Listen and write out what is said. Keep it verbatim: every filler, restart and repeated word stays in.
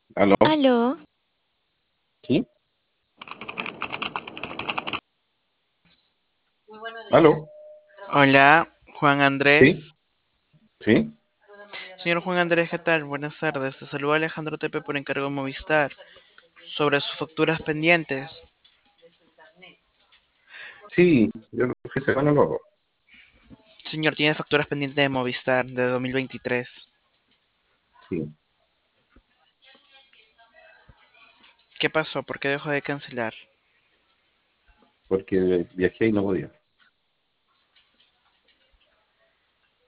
¿Aló? Aló, ¿Sí? ¿Aló? Hola, Juan ¿Sí? Andrés. ¿Sí? Señor Juan Andrés, ¿qué tal? Buenas tardes. Te saluda Alejandro Tepe por encargo de Movistar sobre sus facturas pendientes. Sí, yo el fin de semana lo hago. Señor, tiene facturas pendientes de Movistar de dos mil veintitrés. Sí, ¿Qué pasó? ¿Por qué dejó de cancelar? porque viajé y no podía.